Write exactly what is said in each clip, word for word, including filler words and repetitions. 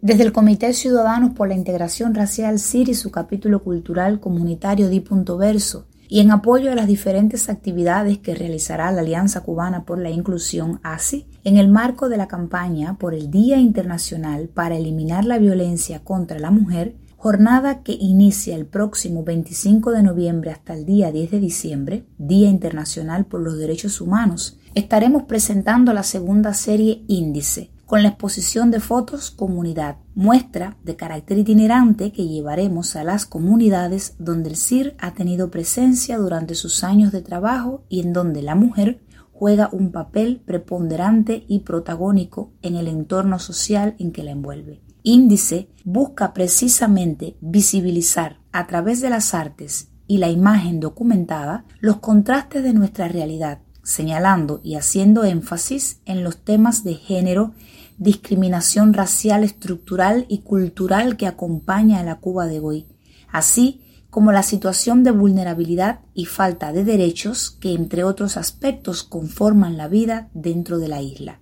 Desde el Comité Ciudadanos por la Integración Racial C I R y su capítulo cultural comunitario D I Verso, y en apoyo a las diferentes actividades que realizará la Alianza Cubana por la Inclusión A C I, en el marco de la campaña por el Día Internacional para Eliminar la Violencia contra la Mujer, jornada que inicia el próximo veinticinco de noviembre hasta el día diez de diciembre, Día Internacional por los Derechos Humanos, estaremos presentando la segunda serie Índice, con la exposición de fotos Comunidad, muestra de carácter itinerante que llevaremos a las comunidades donde el C I R ha tenido presencia durante sus años de trabajo y en donde la mujer juega un papel preponderante y protagónico en el entorno social en que la envuelve. Índice busca precisamente visibilizar a través de las artes y la imagen documentada los contrastes de nuestra realidad, señalando y haciendo énfasis en los temas de género, discriminación racial estructural y cultural que acompaña a la Cuba de hoy, así como la situación de vulnerabilidad y falta de derechos que, entre otros aspectos, conforman la vida dentro de la isla.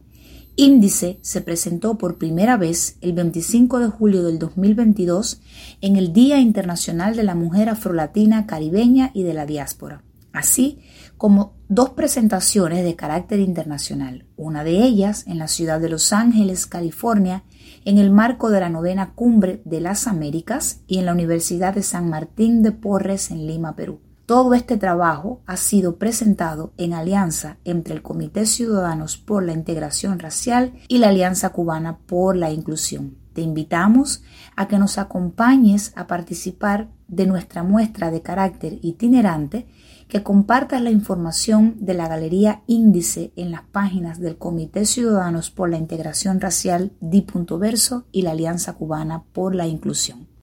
Índice se presentó por primera vez el veinticinco de julio del dos mil veintidós en el Día Internacional de la Mujer Afrolatina, Caribeña y de la Diáspora, así como dos presentaciones de carácter internacional, una de ellas en la ciudad de Los Ángeles, California, en el marco de la novena Cumbre de las Américas y en la Universidad de San Martín de Porres en Lima, Perú. Todo este trabajo ha sido presentado en alianza entre el Comité Ciudadanos por la Integración Racial y la Alianza Cubana por la Inclusión. Te invitamos a que nos acompañes a participar de nuestra muestra de carácter itinerante, que compartas la información de la Galería Índice en las páginas del Comité Ciudadanos por la Integración Racial D I Verso y la Alianza Cubana por la Inclusión.